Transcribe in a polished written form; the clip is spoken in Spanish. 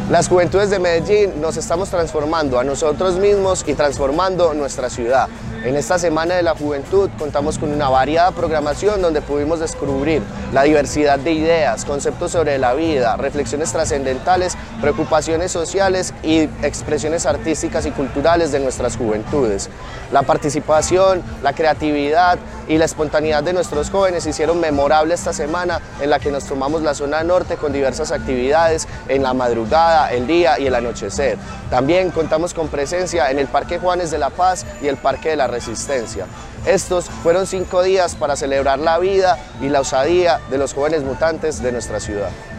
Las juventudes de Medellín nos estamos transformando a nosotros mismos y transformando nuestra ciudad. En esta Semana de la Juventud contamos con una variada programación donde pudimos descubrir la diversidad de ideas, conceptos sobre la vida, reflexiones trascendentales, preocupaciones sociales y expresiones artísticas y culturales de nuestras juventudes. La participación, la creatividad y la espontaneidad de nuestros jóvenes hicieron memorable esta semana en la que nos tomamos la zona norte con diversas actividades en la madrugada, el día y el anochecer. También contamos con presencia en el Parque Juanes de la Paz y el Parque de la Resistencia. Estos fueron 5 días para celebrar la vida y la osadía de los jóvenes mutantes de nuestra ciudad.